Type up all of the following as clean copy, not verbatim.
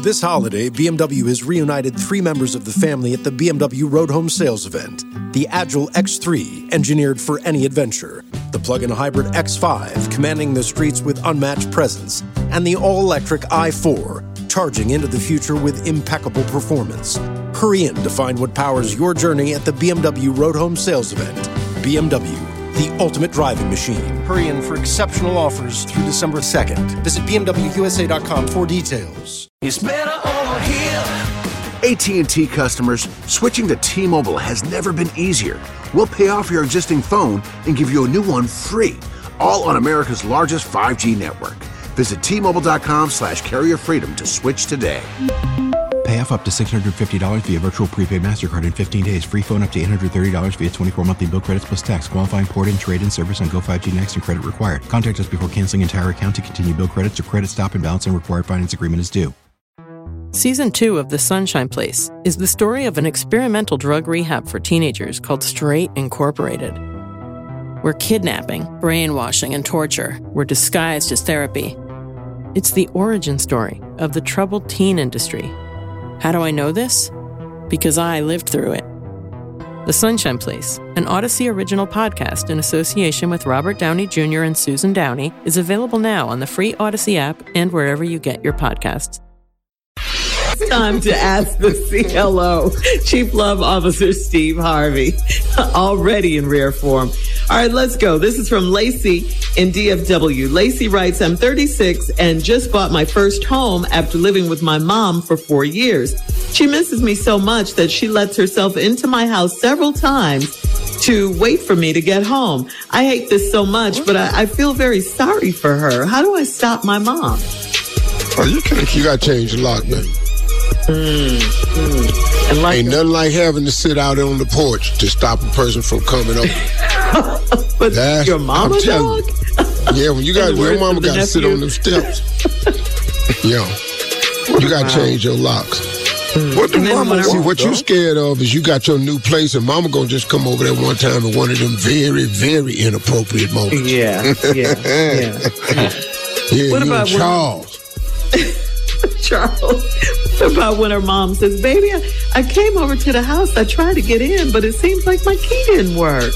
This holiday, BMW has reunited 3 members of the family at the BMW Road Home Sales event. The Agile X3, engineered for any adventure. The plug-in hybrid X5, commanding the streets with unmatched presence. And the all-electric i4, charging into the future with impeccable performance. Hurry in to find what powers your journey at the BMW Road Home Sales event. BMW, the ultimate driving machine. Hurry in for exceptional offers through December 2nd. Visit BMWUSA.com for details. It's better over here. AT&T customers, switching to T-Mobile has never been easier. We'll pay off your existing phone and give you a new one free, all on America's largest 5G network. Visit T-Mobile.com/carrier freedom to switch today. Pay off up to $650 via virtual prepaid MasterCard in 15 days. Free phone up to $830 via 24 monthly bill credits plus tax. Qualifying port-in, trade-in service on Go 5G Next and credit required. Contact us before canceling entire account to continue bill credits or credit stop and balance and required finance agreement is due. Season 2 of The Sunshine Place is the story of an experimental drug rehab for teenagers called Straight Incorporated, where kidnapping, brainwashing, and torture were disguised as therapy. It's the origin story of the troubled teen industry. How do I know this? Because I lived through it. The Sunshine Place, an Odyssey original podcast in association with Robert Downey Jr. and Susan Downey, is available now on the free Odyssey app and wherever you get your podcasts. It's time to ask the CLO, Chief Love Officer Steve Harvey, already in rare form. All right, let's go. This is from Lacey in DFW. Lacey writes, I'm 36 and just bought my first home after living with my mom for 4 years. She misses me so much that she lets herself into my house several times to wait for me to get home. I hate this so much, but I feel very sorry for her. How do I stop my mom? Oh, you got to change the lock, man. Ain't nothing like having to sit out on the porch to stop a person from coming up. But your mama dog? Yeah, when your mama got to sit on them steps. Yo, you got to change your locks. What the mama see? What you scared of is you got your new place and mama gonna just come over there one time at one of them very, very inappropriate moments. Yeah. Yeah, what about Charles? Charles, what about when her mom says, baby, I came over to the house, I tried to get in, but it seems like my key didn't work.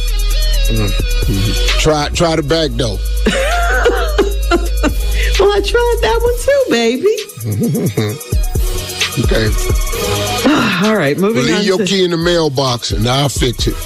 Try the back door. Well, I tried that one too, baby. Okay. All right, moving on. Leave your key in the mailbox and I'll fix it.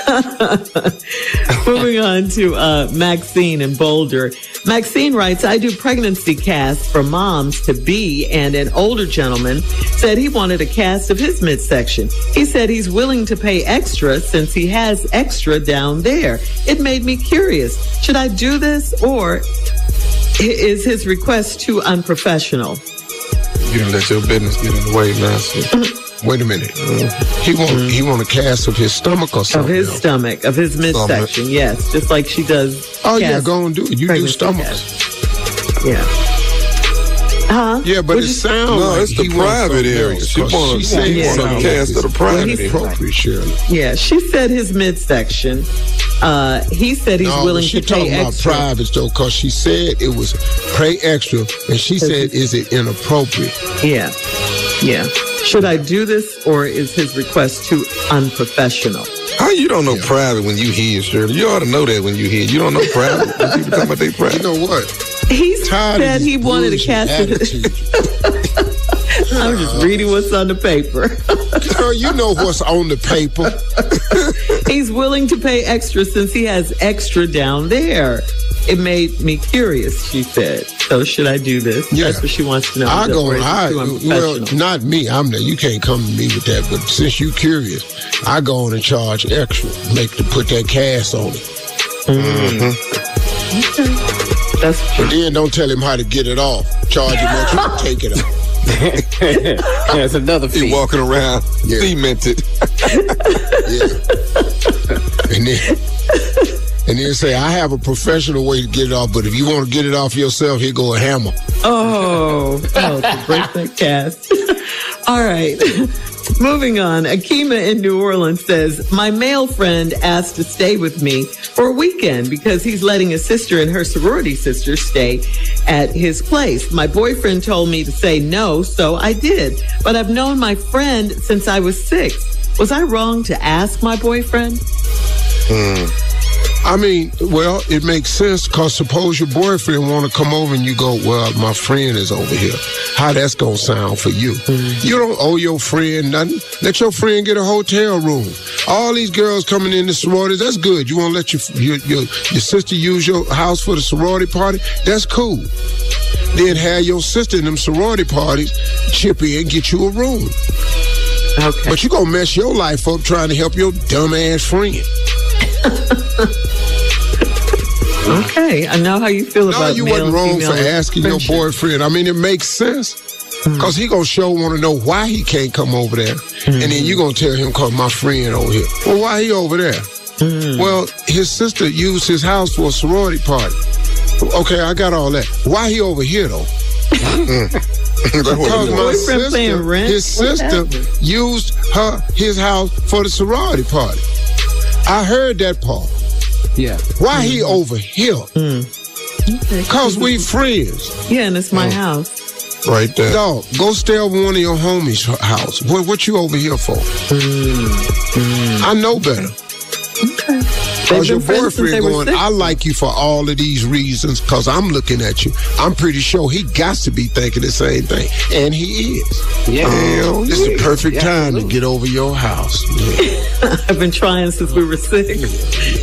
Moving on to Maxine in Boulder. Maxine writes, I do pregnancy casts for moms to be, and an older gentleman said he wanted a cast of his midsection. He said he's willing to pay extra since he has extra down there. It made me curious. Should I do this, or is his request too unprofessional? You didn't let your business get in the way, man. Wait a minute. He want a cast of his stomach or something? Of his stomach, of his midsection, yes. Just like she does. Oh, yeah, go and do it. You do stomachs. Yeah. Huh? Yeah, but it sounds like it's the private area. She wants a cast of the private area. Yeah, she said his midsection. He said he's willing to pay extra. She talking about privates, though, because she said it was pay extra, and she said, is it inappropriate? Yeah. Should I do this, or is his request too unprofessional? How you don't know private when you hear, Shirley? You ought to know that when you hear. You don't know private when people talk about they private. You know what? He said he wanted a cast of I'm just reading what's on the paper. Girl, you know what's on the paper. He's willing to pay extra since he has extra down there. It made me curious, she said. So should I do this? Yeah. That's what she wants to know. Well, not me. You can't come to me with that. But since you curious, I go on and charge extra. Put that cast on it. Okay. That's true. But then don't tell him how to get it off. Charge him extra to take it off. That's another fee. He walking around cemented. And then say, I have a professional way to get it off, but if you want to get it off yourself, here go a hammer. To break that cast. All right. Moving on, Akima in New Orleans says, my male friend asked to stay with me for a weekend because he's letting his sister and her sorority sister stay at his place. My boyfriend told me to say no, so I did. But I've known my friend since I was 6. Was I wrong to ask my boyfriend? I mean, well, it makes sense because suppose your boyfriend want to come over and you go, well, my friend is over here. How that's going to sound for you? You don't owe your friend nothing. Let your friend get a hotel room. All these girls coming in the sororities, that's good. You want to let your sister use your house for the sorority party? That's cool. Then have your sister in them sorority parties chip in and get you a room. Okay. But you going to mess your life up trying to help your dumb-ass friend. Okay, I know how you feel about. No, you wasn't wrong for asking your boyfriend. I mean, it makes sense because he gonna want to know why he can't come over there, and then you gonna tell him, "Cause my friend over here." Well, why he over there? Well, his sister used his house for a sorority party. Okay, I got all that. Why he over here though? Because my sister, his sister used his house for the sorority party. I heard that part. Yeah. Why he over here? Because we friends. Yeah, and it's my house. Right there. Dog, go stay over one of your homies' house. What you over here for? I know better. Okay. Because your boyfriend going, I like you for all of these reasons because I'm looking at you. I'm pretty sure he got to be thinking the same thing. And he is. Yeah. This is the perfect time to get over your house. Yeah. I've been trying since we were 6.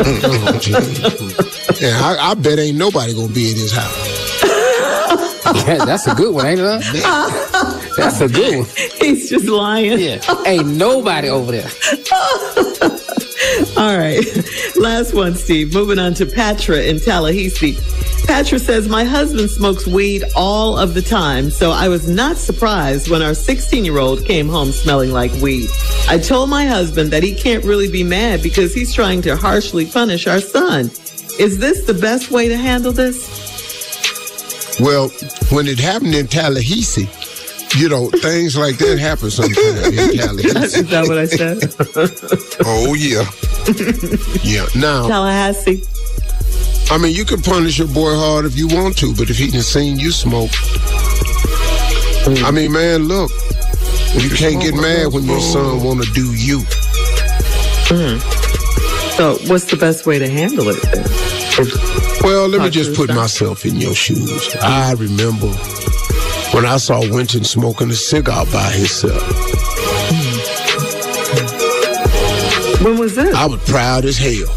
Yeah, I bet ain't nobody going to be in his house. Yeah, that's a good one, ain't it? That's a good one. He's just lying. Yeah. Ain't nobody over there. All right. Last one, Steve. Moving on to Patra in Tallahassee. Patra says, my husband smokes weed all of the time, so I was not surprised when our 16-year-old came home smelling like weed. I told my husband that he can't really be mad because he's trying to harshly punish our son. Is this the best way to handle this? Well, when it happened in Tallahassee, things like that happen sometimes in Tallahassee. Is that what I said? Oh, yeah. Yeah. Now, Tallahassee. I mean, you can punish your boy hard if you want to, but if he done seen you smoke, I mean, man, look, you can't get mad when your son want to do you. So what's the best way to handle it then? Well, let me just put myself in your shoes. I remember when I saw Winton smoking a cigar by himself. When was this? I was proud as hell.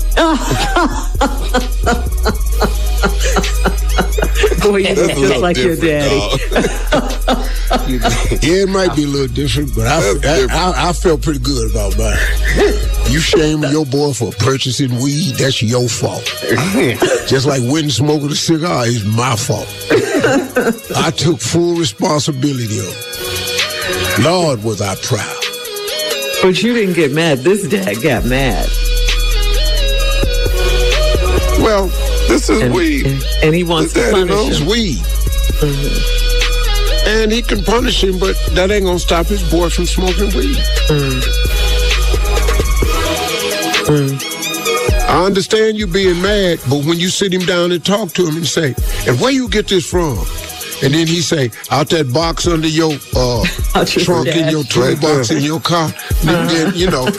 Boy, you look just like your daddy. Yeah, it might be a little different, but I felt pretty good about mine. You shaming your boy for purchasing weed, that's your fault. Just like Winton smoking a cigar is my fault. I took full responsibility of it. Lord, was I proud. But you didn't get mad. This dad got mad. Well, this is weed. And he wants to punish him. Weed. And he can punish him, but that ain't gonna stop his boy from smoking weed. I understand you being mad, but when you sit him down and talk to him and say, and where you get this from? And then he say, out that box under your trunk in your toolbox in your car. Then,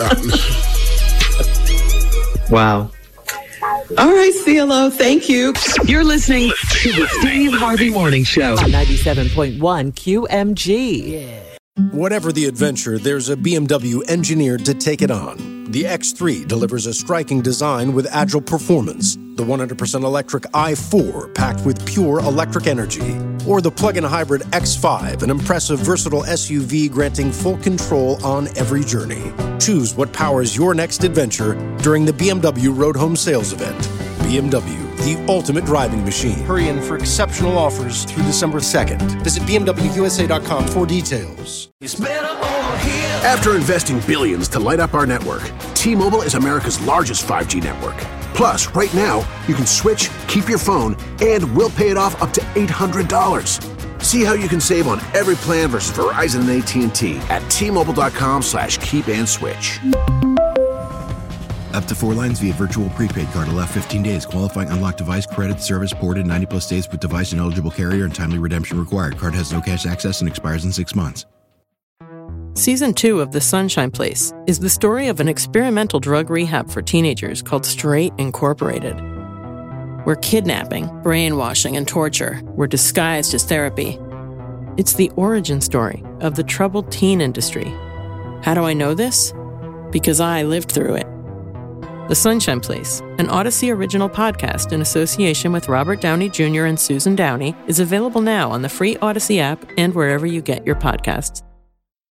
Wow. All right, CLO, thank you. You're listening to the Steve Harvey Morning Show. 97.1 QMG. Yeah. Whatever the adventure, there's a BMW engineered to take it on. The X3 delivers a striking design with agile performance. The 100% electric i4 packed with pure electric energy. Or the plug-in hybrid X5, an impressive, versatile SUV granting full control on every journey. Choose what powers your next adventure during the BMW Road Home Sales Event. BMW, the ultimate driving machine. Hurry in for exceptional offers through December 2nd. Visit BMWUSA.com for details. It's better over here. After investing billions to light up our network, T-Mobile is America's largest 5G network. Plus, right now, you can switch, keep your phone, and we'll pay it off up to $800. See how you can save on every plan versus Verizon and AT&T at T-Mobile.com/keep and switch. Up to 4 lines via virtual prepaid card. Allow 15 days. Qualifying unlocked device credit service ported 90+ days with device and eligible carrier and timely redemption required. Card has no cash access and expires in 6 months. Season 2 of The Sunshine Place is the story of an experimental drug rehab for teenagers called Straight Incorporated, where kidnapping, brainwashing, and torture were disguised as therapy. It's the origin story of the troubled teen industry. How do I know this? Because I lived through it. The Sunshine Place, an Odyssey original podcast in association with Robert Downey Jr. and Susan Downey, is available now on the free Odyssey app and wherever you get your podcasts.